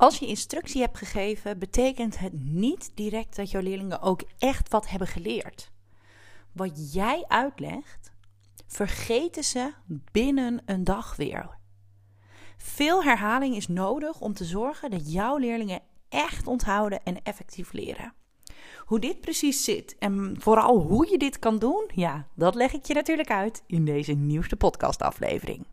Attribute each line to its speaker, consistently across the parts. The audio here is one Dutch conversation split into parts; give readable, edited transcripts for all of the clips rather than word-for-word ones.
Speaker 1: Als je instructie hebt gegeven, betekent het niet direct dat jouw leerlingen ook echt wat hebben geleerd. Wat jij uitlegt, vergeten ze binnen een dag weer. Veel herhaling is nodig om te zorgen dat jouw leerlingen echt onthouden en effectief leren. Hoe dit precies zit en vooral hoe je dit kan doen, ja, dat leg ik je natuurlijk uit in deze nieuwste podcastaflevering.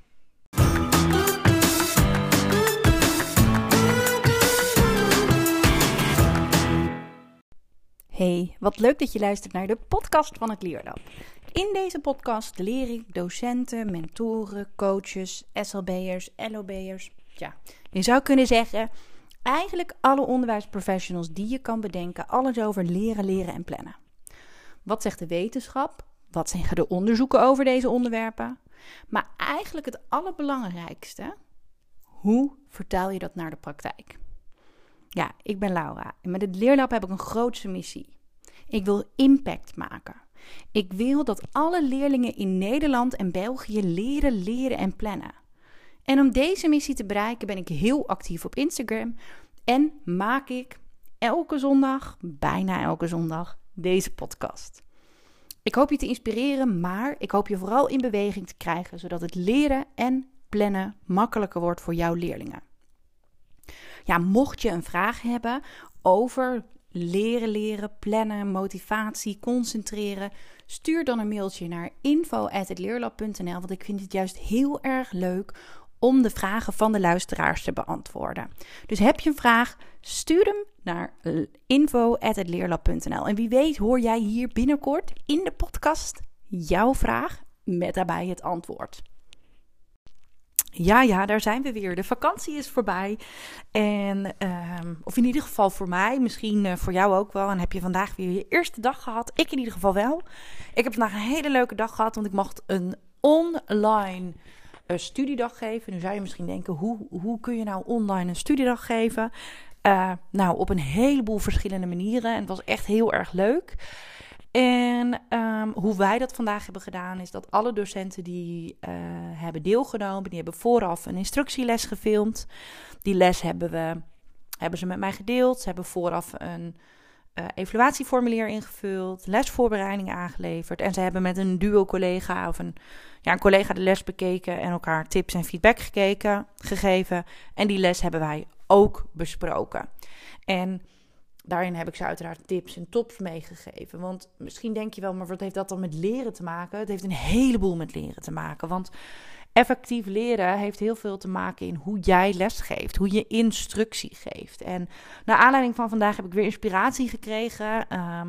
Speaker 1: Hey, wat leuk dat je luistert naar de podcast van het Leerlab. In deze podcast leer ik docenten, mentoren, coaches, SLB'ers, LOB'ers. Ja, je zou kunnen zeggen, eigenlijk alle onderwijsprofessionals die je kan bedenken, alles over leren en plannen. Wat zegt de wetenschap? Wat zeggen de onderzoeken over deze onderwerpen? Maar eigenlijk het allerbelangrijkste, hoe vertaal je dat naar de praktijk? Ja, ik ben Laura en met het Leerlab heb ik een grootste missie. Ik wil impact maken. Ik wil dat alle leerlingen in Nederland en België leren en plannen. En om deze missie te bereiken ben ik heel actief op Instagram en maak ik bijna elke zondag, deze podcast. Ik hoop je te inspireren, maar ik hoop je vooral in beweging te krijgen, zodat het leren en plannen makkelijker wordt voor jouw leerlingen. Ja, mocht je een vraag hebben over leren, plannen, motivatie, concentreren, stuur dan een mailtje naar info@hetleerlab.nl, want ik vind het juist heel erg leuk om de vragen van de luisteraars te beantwoorden. Dus heb je een vraag, stuur hem naar info@hetleerlab.nl. En wie weet hoor jij hier binnenkort in de podcast jouw vraag met daarbij het antwoord. Ja, daar zijn we weer. De vakantie is voorbij. En, of in ieder geval voor mij, misschien voor jou ook wel. En heb je vandaag weer je eerste dag gehad? Ik in ieder geval wel. Ik heb vandaag een hele leuke dag gehad, want ik mocht een online studiedag geven. Nu zou je misschien denken, hoe kun je nou online een studiedag geven? Nou, op een heleboel verschillende manieren. En het was echt heel erg leuk. En hoe wij dat vandaag hebben gedaan is dat alle docenten die hebben deelgenomen, die hebben vooraf een instructieles gefilmd. Die les hebben ze met mij gedeeld. Ze hebben vooraf een evaluatieformulier ingevuld, lesvoorbereiding aangeleverd. En ze hebben met een duo-collega of een collega de les bekeken en elkaar tips en feedback gegeven. En die les hebben wij ook besproken. En daarin heb ik ze uiteraard tips en tops meegegeven. Want misschien denk je wel, maar wat heeft dat dan met leren te maken? Het heeft een heleboel met leren te maken. Want effectief leren heeft heel veel te maken in hoe jij lesgeeft. Hoe je instructie geeft. En naar aanleiding van vandaag heb ik weer inspiratie gekregen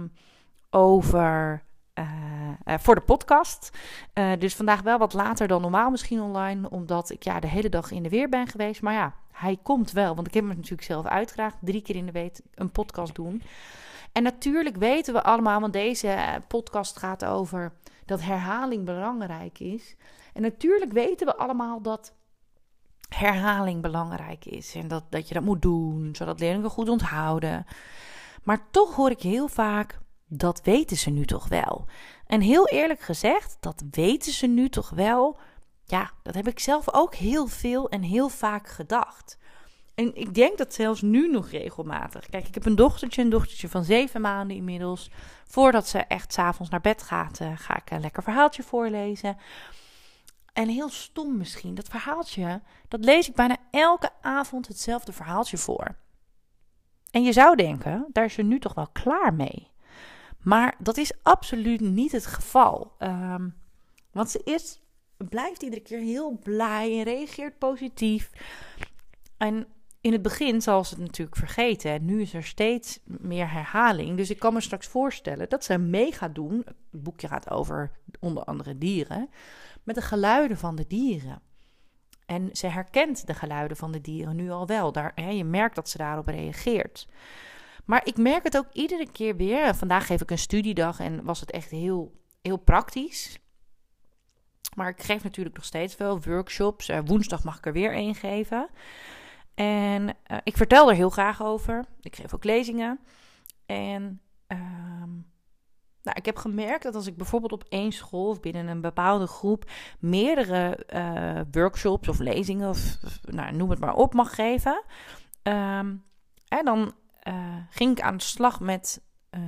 Speaker 1: voor de podcast. Dus vandaag wel wat later dan normaal misschien online. Omdat ik de hele dag in de weer ben geweest. Maar ja, hij komt wel. Want ik heb me natuurlijk zelf uitgedaagd. 3 keer in de week een podcast doen. En natuurlijk weten we allemaal, want deze podcast gaat over dat herhaling belangrijk is. En natuurlijk weten we allemaal dat herhaling belangrijk is. En dat je dat moet doen, zodat leerlingen goed onthouden. Maar toch hoor ik heel vaak, dat weten ze nu toch wel. En heel eerlijk gezegd, dat weten ze nu toch wel. Ja, dat heb ik zelf ook heel veel en heel vaak gedacht. En ik denk dat zelfs nu nog regelmatig. Kijk, ik heb een dochtertje van 7 maanden inmiddels. Voordat ze echt 's avonds naar bed gaat, ga ik een lekker verhaaltje voorlezen. En heel stom misschien, dat verhaaltje, dat lees ik bijna elke avond hetzelfde verhaaltje voor. En je zou denken, daar is ze nu toch wel klaar mee. Maar dat is absoluut niet het geval. Want ze blijft iedere keer heel blij en reageert positief. En in het begin zal ze het natuurlijk vergeten. En nu is er steeds meer herhaling. Dus ik kan me straks voorstellen dat ze mee gaat doen. Het boekje gaat over onder andere dieren. Met de geluiden van de dieren. En ze herkent de geluiden van de dieren nu al wel. Je merkt dat ze daarop reageert. Maar ik merk het ook iedere keer weer. Vandaag geef ik een studiedag en was het echt heel, heel praktisch. Maar ik geef natuurlijk nog steeds wel workshops. Woensdag mag ik er weer één geven. En ik vertel er heel graag over. Ik geef ook lezingen. En ik heb gemerkt dat als ik bijvoorbeeld op één school of binnen een bepaalde groep meerdere workshops of lezingen of noem het maar op mag geven, En dan ging ik aan de slag met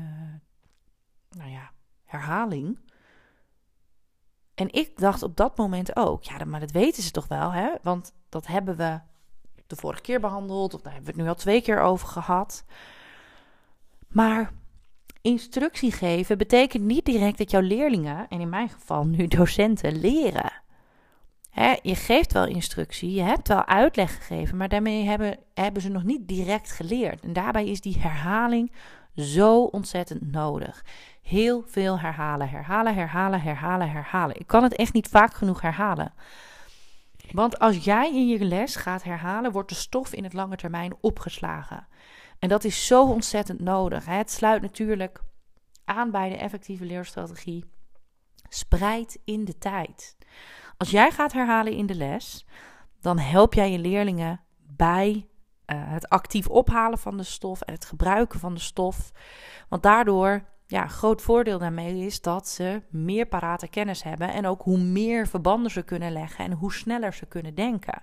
Speaker 1: herhaling. En ik dacht op dat moment ook, ja, maar dat weten ze toch wel, hè? Want dat hebben we de vorige keer behandeld, of daar hebben we het nu al 2 keer over gehad. Maar instructie geven betekent niet direct dat jouw leerlingen, en in mijn geval nu docenten, leren. Je geeft wel instructie, je hebt wel uitleg gegeven, maar daarmee hebben ze nog niet direct geleerd. En daarbij is die herhaling zo ontzettend nodig. Heel veel herhalen. Ik kan het echt niet vaak genoeg herhalen. Want als jij in je les gaat herhalen, wordt de stof in het lange termijn opgeslagen. En dat is zo ontzettend nodig. Het sluit natuurlijk aan bij de effectieve leerstrategie. Spreid in de tijd. Als jij gaat herhalen in de les, dan help jij je leerlingen bij het actief ophalen van de stof en het gebruiken van de stof. Want daardoor, een groot voordeel daarmee is dat ze meer parate kennis hebben en ook hoe meer verbanden ze kunnen leggen en hoe sneller ze kunnen denken.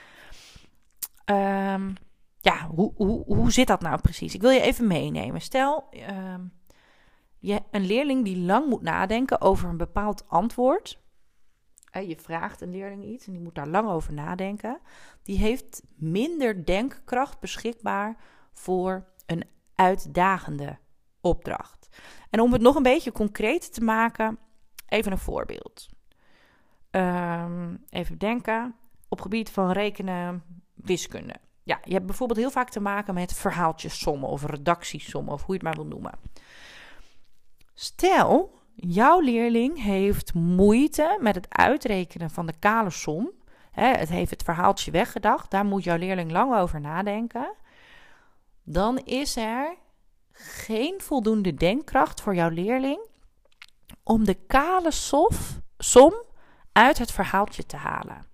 Speaker 1: Hoe zit dat nou precies? Ik wil je even meenemen. Stel, je een leerling die lang moet nadenken over een bepaald antwoord. Je vraagt een leerling iets en die moet daar lang over nadenken. Die heeft minder denkkracht beschikbaar voor een uitdagende opdracht. En om het nog een beetje concreet te maken, even een voorbeeld. Even denken, op gebied van rekenen, wiskunde. Ja, je hebt bijvoorbeeld heel vaak te maken met verhaaltjessommen of redactiesommen of hoe je het maar wil noemen. Stel, jouw leerling heeft moeite met het uitrekenen van de kale som. Het heeft het verhaaltje weggedacht. Daar moet jouw leerling lang over nadenken. Dan is er geen voldoende denkkracht voor jouw leerling om de kale som uit het verhaaltje te halen.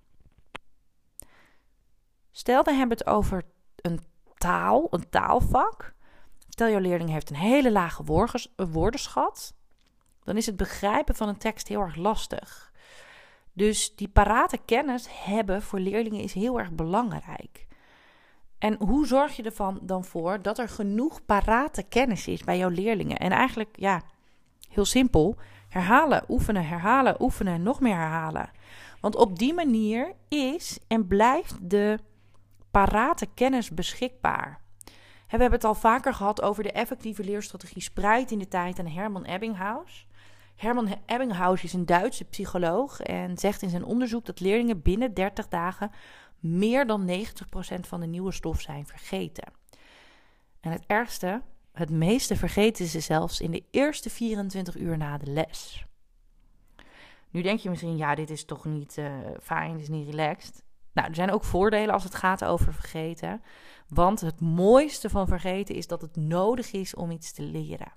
Speaker 1: Stel, we hebben het over een taalvak. Stel, jouw leerling heeft een hele lage woordenschat. Dan is het begrijpen van een tekst heel erg lastig. Dus die parate kennis hebben voor leerlingen is heel erg belangrijk. En hoe zorg je ervan dan voor dat er genoeg parate kennis is bij jouw leerlingen? En eigenlijk, heel simpel. Herhalen, oefenen, nog meer herhalen. Want op die manier is en blijft de parate kennis beschikbaar. We hebben het al vaker gehad over de effectieve leerstrategie Spreid in de tijd en Hermann Ebbinghaus. Hermann Ebbinghaus is een Duitse psycholoog en zegt in zijn onderzoek dat leerlingen binnen 30 dagen meer dan 90% van de nieuwe stof zijn vergeten. En het ergste, het meeste vergeten ze zelfs in de eerste 24 uur na de les. Nu denk je misschien, dit is toch niet fijn, dit is niet relaxed. Nou, er zijn ook voordelen als het gaat over vergeten. Want het mooiste van vergeten is dat het nodig is om iets te leren.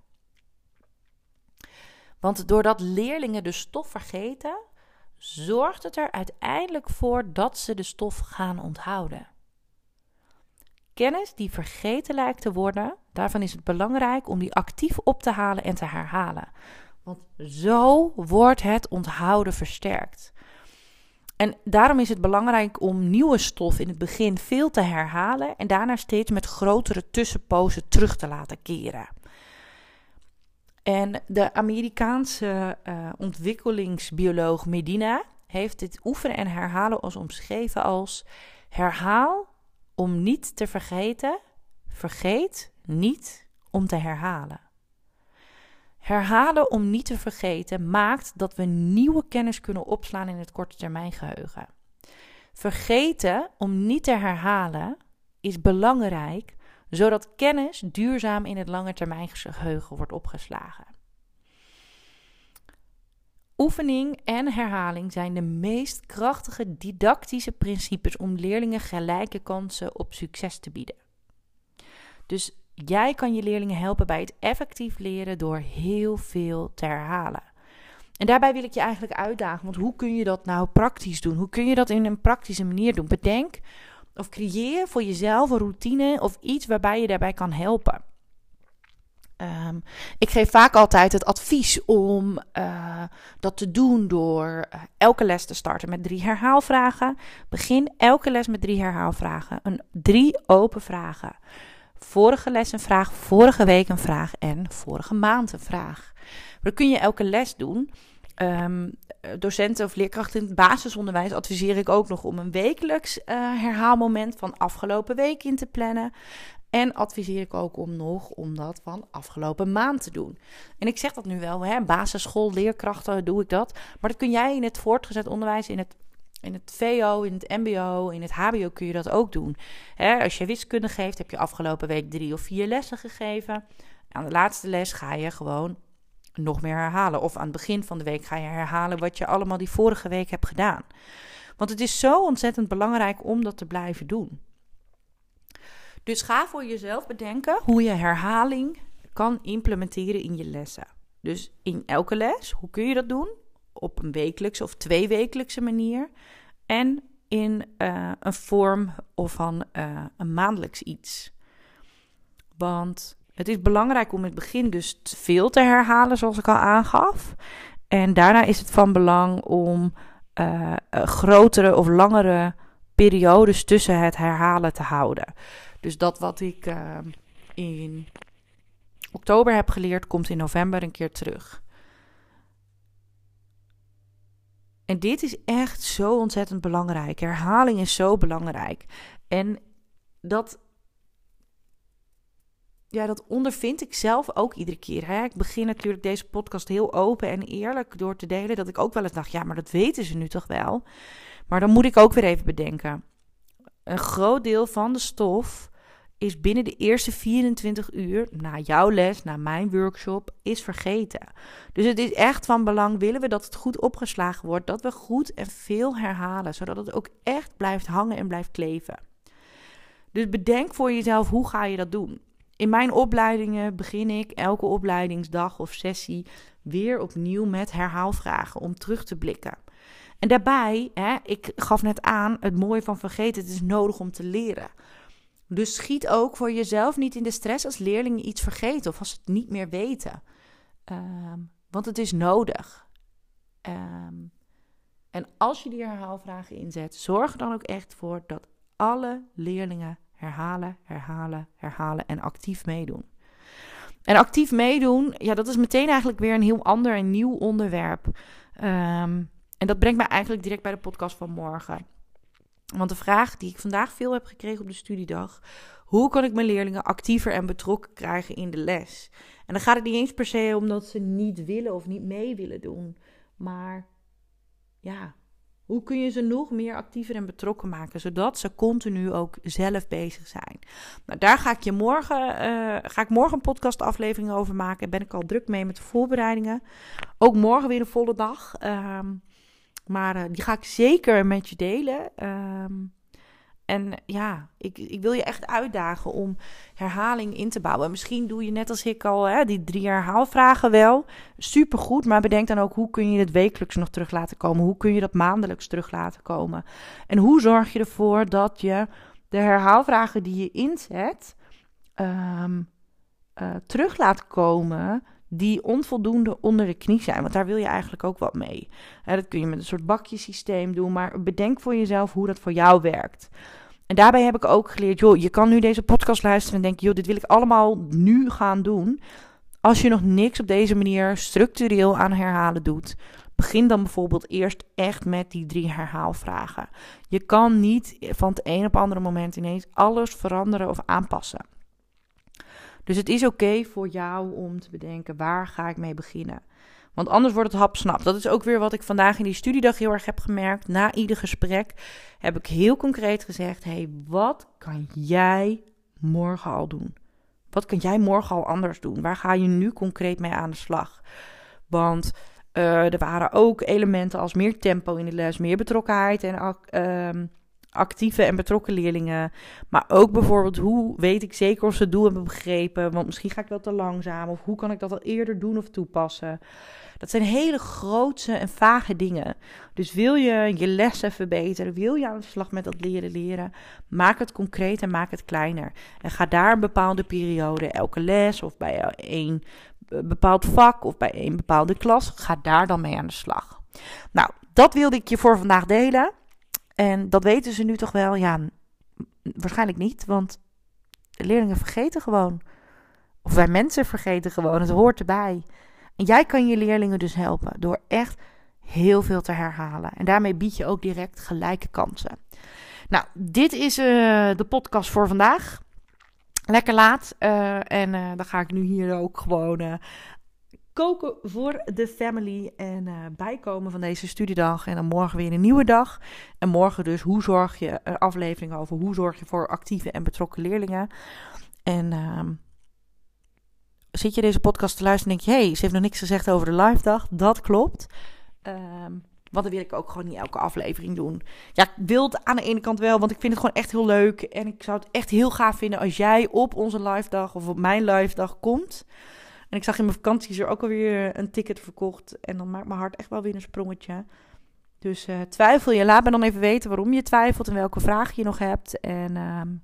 Speaker 1: Want doordat leerlingen de stof vergeten, zorgt het er uiteindelijk voor dat ze de stof gaan onthouden. Kennis die vergeten lijkt te worden, daarvan is het belangrijk om die actief op te halen en te herhalen. Want zo wordt het onthouden versterkt. En daarom is het belangrijk om nieuwe stof in het begin veel te herhalen en daarna steeds met grotere tussenpozen terug te laten keren. En de Amerikaanse ontwikkelingsbioloog Medina heeft dit oefenen en herhalen als omschreven als: herhaal om niet te vergeten, vergeet niet om te herhalen. Herhalen om niet te vergeten maakt dat we nieuwe kennis kunnen opslaan in het korte termijn geheugen. Vergeten om niet te herhalen is belangrijk, zodat kennis duurzaam in het lange termijn geheugen wordt opgeslagen. Oefening en herhaling zijn de meest krachtige didactische principes om leerlingen gelijke kansen op succes te bieden. Dus jij kan je leerlingen helpen bij het effectief leren door heel veel te herhalen. En daarbij wil ik je eigenlijk uitdagen, want hoe kun je dat nou praktisch doen? Hoe kun je dat in een praktische manier doen? Bedenk of creëer voor jezelf een routine of iets waarbij je daarbij kan helpen. Ik geef vaak altijd het advies om dat te doen door elke les te starten met 3 herhaalvragen. Begin elke les met 3 herhaalvragen. 3 open vragen. Vorige les een vraag, vorige week een vraag en vorige maand een vraag. Dat kun je elke les doen. Docenten of leerkrachten in het basisonderwijs adviseer ik ook nog om een wekelijks herhaalmoment van afgelopen week in te plannen. En adviseer ik ook om dat van afgelopen maand te doen. En ik zeg dat nu wel, basisschool, leerkrachten doe ik dat. Maar dat kun jij in het voortgezet onderwijs, in het VO, in het MBO, in het HBO kun je dat ook doen. Als je wiskunde geeft, heb je afgelopen week 3 of 4 lessen gegeven. Aan de laatste les ga je gewoon nog meer herhalen. Of aan het begin van de week ga je herhalen wat je allemaal die vorige week hebt gedaan. Want het is zo ontzettend belangrijk om dat te blijven doen. Dus ga voor jezelf bedenken hoe je herhaling kan implementeren in je lessen. Dus in elke les, hoe kun je dat doen? Op een wekelijkse of 2-wekelijkse manier. En in een vorm of van een maandelijks iets. Want het is belangrijk om in het begin dus veel te herhalen, zoals ik al aangaf. En daarna is het van belang om grotere of langere periodes tussen het herhalen te houden. Dus dat wat ik in oktober heb geleerd, komt in november een keer terug. En dit is echt zo ontzettend belangrijk. Herhaling is zo belangrijk. En dat ondervind ik zelf ook iedere keer. Ik begin natuurlijk deze podcast heel open en eerlijk door te delen. Dat ik ook wel eens dacht, ja, maar dat weten ze nu toch wel. Maar dan moet ik ook weer even bedenken. Een groot deel van de stof is binnen de eerste 24 uur, na jouw les, na mijn workshop, is vergeten. Dus het is echt van belang, willen we dat het goed opgeslagen wordt, dat we goed en veel herhalen, zodat het ook echt blijft hangen en blijft kleven. Dus bedenk voor jezelf, hoe ga je dat doen? In mijn opleidingen begin ik elke opleidingsdag of sessie weer opnieuw met herhaalvragen om terug te blikken. En daarbij, ik gaf net aan, het mooie van vergeten, het is nodig om te leren. Dus schiet ook voor jezelf niet in de stress als leerlingen iets vergeten of als ze het niet meer weten. Want het is nodig. En als je die herhaalvragen inzet, zorg er dan ook echt voor dat alle leerlingen herhalen en actief meedoen. En actief meedoen, ja, dat is meteen eigenlijk weer een heel ander en nieuw onderwerp. En dat brengt mij eigenlijk direct bij de podcast van morgen. Want de vraag die ik vandaag veel heb gekregen op de studiedag: hoe kan ik mijn leerlingen actiever en betrokken krijgen in de les? En dan gaat het niet eens per se om dat ze niet willen of niet mee willen doen. Maar ja, hoe kun je ze nog meer actiever en betrokken maken, zodat ze continu ook zelf bezig zijn? Nou, daar ga ik morgen een podcastaflevering over maken. Daar ben ik al druk mee met de voorbereidingen. Ook morgen weer een volle dag. Maar die ga ik zeker met je delen. En ja, ik wil je echt uitdagen om herhaling in te bouwen. Misschien doe je net als ik al die 3 herhaalvragen wel. Supergoed, maar bedenk dan ook, hoe kun je het wekelijks nog terug laten komen? Hoe kun je dat maandelijks terug laten komen? En hoe zorg je ervoor dat je de herhaalvragen die je inzet terug laat komen, die onvoldoende onder de knie zijn? Want daar wil je eigenlijk ook wat mee. Dat kun je met een soort bakjesysteem doen, maar bedenk voor jezelf hoe dat voor jou werkt. En daarbij heb ik ook geleerd, je kan nu deze podcast luisteren en denken, dit wil ik allemaal nu gaan doen. Als je nog niks op deze manier structureel aan herhalen doet, begin dan bijvoorbeeld eerst echt met die 3 herhaalvragen. Je kan niet van het een op het andere moment ineens alles veranderen of aanpassen. Dus het is oké voor jou om te bedenken, waar ga ik mee beginnen? Want anders wordt het hapsnap. Dat is ook weer wat ik vandaag in die studiedag heel erg heb gemerkt. Na ieder gesprek heb ik heel concreet gezegd, wat kan jij morgen al doen? Wat kan jij morgen al anders doen? Waar ga je nu concreet mee aan de slag? Want er waren ook elementen als meer tempo in de les, meer betrokkenheid en actieve en betrokken leerlingen. Maar ook bijvoorbeeld, hoe weet ik zeker of ze het doel hebben begrepen? Want misschien ga ik wel te langzaam. Of hoe kan ik dat al eerder doen of toepassen? Dat zijn hele grootse en vage dingen. Dus wil je je lessen verbeteren? Wil je aan de slag met dat leren? Maak het concreet en maak het kleiner. En ga daar een bepaalde periode, elke les of bij een bepaald vak of bij een bepaalde klas, ga daar dan mee aan de slag. Nou, dat wilde ik je voor vandaag delen. En dat weten ze nu toch wel? Ja, waarschijnlijk niet, want de leerlingen vergeten gewoon. Of wij mensen vergeten gewoon, het hoort erbij. En jij kan je leerlingen dus helpen door echt heel veel te herhalen. En daarmee bied je ook direct gelijke kansen. Nou, dit is de podcast voor vandaag. Lekker laat. En dan ga ik nu hier ook gewoon koken voor de family. En bijkomen van deze studiedag. En dan morgen weer een nieuwe dag. En morgen dus een aflevering over hoe zorg je voor actieve en betrokken leerlingen. En zit je deze podcast te luisteren en denk je, hey, ze heeft nog niks gezegd over de live dag. Dat klopt. Want dan wil ik ook gewoon niet elke aflevering doen. Ja, ik wil het aan de ene kant wel, want ik vind het gewoon echt heel leuk. En ik zou het echt heel gaaf vinden als jij op onze live dag of op mijn live dag komt. En ik zag in mijn vakanties er ook alweer een ticket verkocht. En dan maakt mijn hart echt wel weer een sprongetje. Dus twijfel je, laat me dan even weten waarom je twijfelt en welke vraag je nog hebt. En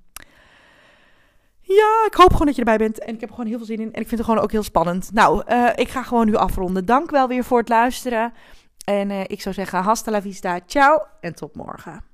Speaker 1: ja, ik hoop gewoon dat je erbij bent. En ik heb er gewoon heel veel zin in. En ik vind het gewoon ook heel spannend. Nou, ik ga gewoon nu afronden. Dank wel weer voor het luisteren. En ik zou zeggen, hasta la vista, ciao en tot morgen.